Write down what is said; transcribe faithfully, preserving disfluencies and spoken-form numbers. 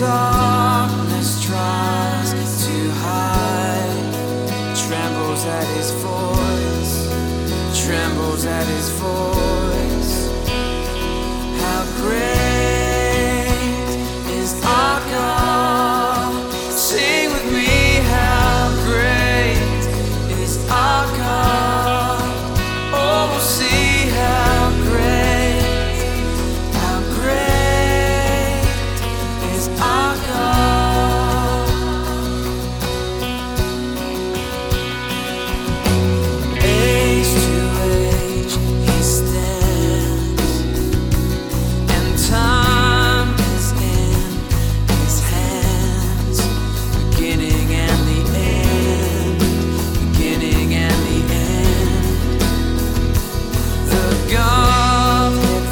darkness tries to hide, trembles at his voice, trembles at his voice.